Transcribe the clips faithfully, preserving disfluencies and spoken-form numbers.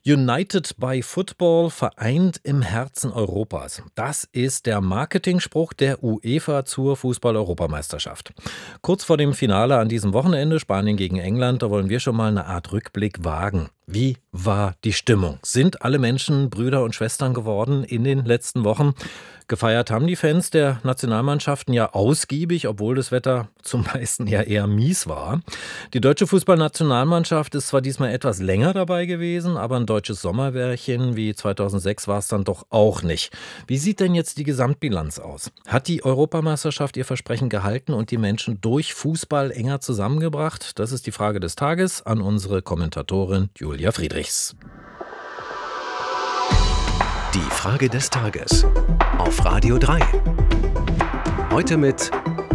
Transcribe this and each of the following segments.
United by Football, vereint im Herzen Europas. Das ist der Marketingspruch der UEFA zur Fußball-Europameisterschaft. Kurz vor dem Finale an diesem Wochenende, Spanien gegen England, da wollen wir schon mal eine Art Rückblick wagen. Wie war die Stimmung? Sind alle Menschen Brüder und Schwestern geworden in den letzten Wochen? Gefeiert haben die Fans der Nationalmannschaften ja ausgiebig, obwohl das Wetter zum meisten ja eher mies war. Die deutsche Fußballnationalmannschaft ist zwar diesmal etwas länger dabei gewesen, aber ein deutsches Sommermärchen wie zweitausendsechs war es dann doch auch nicht. Wie sieht denn jetzt die Gesamtbilanz aus? Hat die Europameisterschaft ihr Versprechen gehalten und die Menschen durch Fußball enger zusammengebracht? Das ist die Frage des Tages an unsere Kommentatorin Julia Friedrichs. Die Frage des Tages auf Radio drei. Heute mit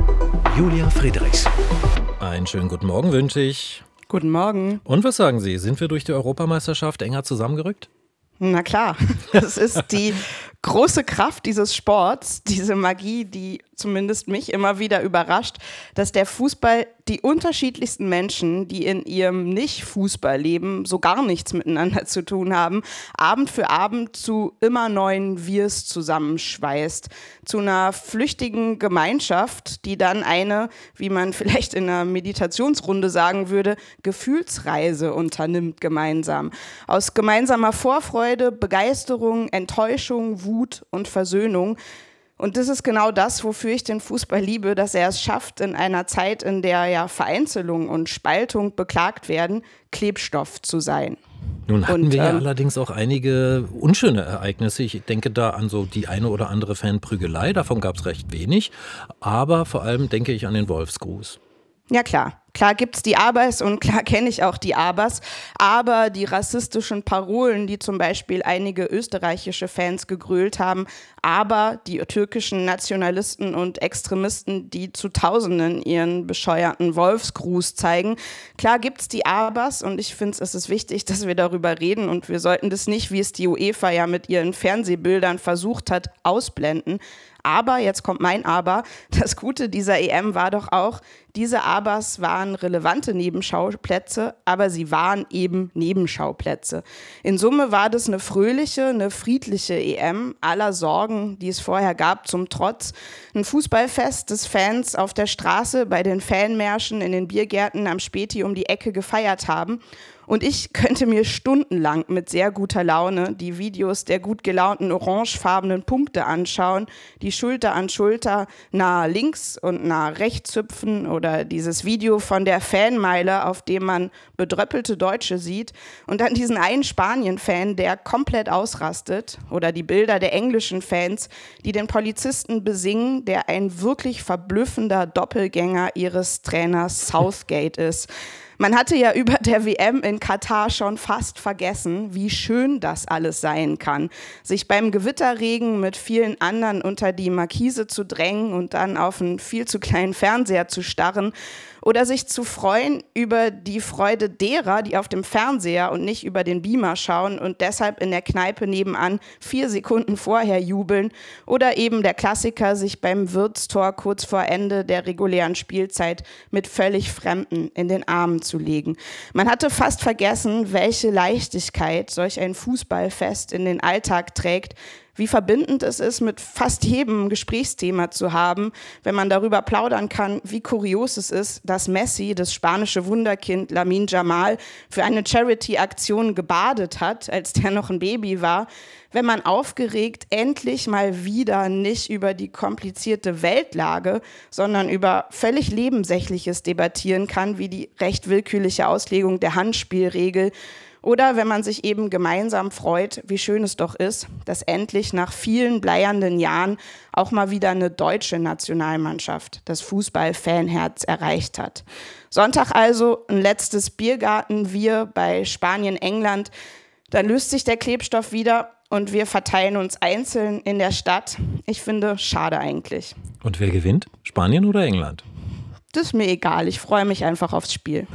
Julia Friedrichs. Einen schönen guten Morgen wünsche ich. Guten Morgen. Und was sagen Sie? Sind wir durch die Europameisterschaft enger zusammengerückt? Na klar, das ist die große Kraft dieses Sports, diese Magie, die zumindest mich immer wieder überrascht, dass der Fußball die unterschiedlichsten Menschen, die in ihrem Nicht-Fußballleben so gar nichts miteinander zu tun haben, Abend für Abend zu immer neuen Wirs zusammenschweißt. Zu einer flüchtigen Gemeinschaft, die dann eine, wie man vielleicht in einer Meditationsrunde sagen würde, Gefühlsreise unternimmt gemeinsam. Aus gemeinsamer Vorfreude, Begeisterung, Enttäuschung, Wut und Versöhnung. Und das ist genau das, wofür ich den Fußball liebe, dass er es schafft, in einer Zeit, in der ja Vereinzelung und Spaltung beklagt werden, Klebstoff zu sein. Nun hatten und, wir ja ähm, allerdings auch einige unschöne Ereignisse. Ich denke da an so die eine oder andere Fanprügelei, davon gab es recht wenig. Aber vor allem denke ich an den Wolfsgruß. Ja klar, klar gibt's die Abers und klar kenne ich auch die Abers, aber die rassistischen Parolen, die zum Beispiel einige österreichische Fans gegrölt haben, aber die türkischen Nationalisten und Extremisten, die zu Tausenden ihren bescheuerten Wolfsgruß zeigen, klar gibt's die Abers und ich finde, es ist wichtig, dass wir darüber reden und wir sollten das nicht, wie es die UEFA ja mit ihren Fernsehbildern versucht hat, ausblenden. Aber, jetzt kommt mein Aber, das Gute dieser E M war doch auch, diese Abers waren relevante Nebenschauplätze, aber sie waren eben Nebenschauplätze. In Summe war das eine fröhliche, eine friedliche E M, aller Sorgen, die es vorher gab, zum Trotz. Ein Fußballfest des Fans auf der Straße, bei den Fanmärschen, in den Biergärten am Späti um die Ecke gefeiert haben. Und ich könnte mir stundenlang mit sehr guter Laune die Videos der gut gelaunten orangefarbenen Punkte anschauen, die Schulter an Schulter nah links und nah rechts hüpfen oder dieses Video von der Fanmeile, auf dem man bedröppelte Deutsche sieht und dann diesen einen Spanien-Fan, der komplett ausrastet oder die Bilder der englischen Fans, die den Polizisten besingen, der ein wirklich verblüffender Doppelgänger ihres Trainers Southgate ist. Man hatte ja über der W M in Katar schon fast vergessen, wie schön das alles sein kann. Sich beim Gewitterregen mit vielen anderen unter die Markise zu drängen und dann auf einen viel zu kleinen Fernseher zu starren oder sich zu freuen über die Freude derer, die auf dem Fernseher und nicht über den Beamer schauen und deshalb in der Kneipe nebenan vier Sekunden vorher jubeln oder eben der Klassiker, sich beim Wirtstor kurz vor Ende der regulären Spielzeit mit völlig Fremden in den Armen zu legen. Man hatte fast vergessen, welche Leichtigkeit solch ein Fußballfest in den Alltag trägt, wie verbindend es ist, mit fast jedem Gesprächsthema zu haben, wenn man darüber plaudern kann, wie kurios es ist, dass Messi, das spanische Wunderkind Lamine Yamal, für eine Charity-Aktion gebadet hat, als der noch ein Baby war, wenn man aufgeregt endlich mal wieder nicht über die komplizierte Weltlage, sondern über völlig Nebensächliches debattieren kann, wie die recht willkürliche Auslegung der Handspielregel. Oder wenn man sich eben gemeinsam freut, wie schön es doch ist, dass endlich nach vielen bleiernden Jahren auch mal wieder eine deutsche Nationalmannschaft das Fußball-Fanherz erreicht hat. Sonntag also ein letztes Biergarten-Wir bei Spanien-England. Dann löst sich der Klebstoff wieder und wir verteilen uns einzeln in der Stadt. Ich finde, schade eigentlich. Und wer gewinnt? Spanien oder England? Das ist mir egal, ich freue mich einfach aufs Spiel.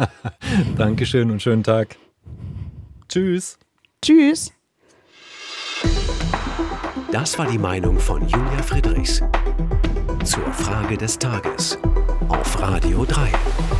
Dankeschön und schönen Tag. Tschüss. Tschüss. Das war die Meinung von Julia Friedrichs zur Frage des Tages auf Radio drei.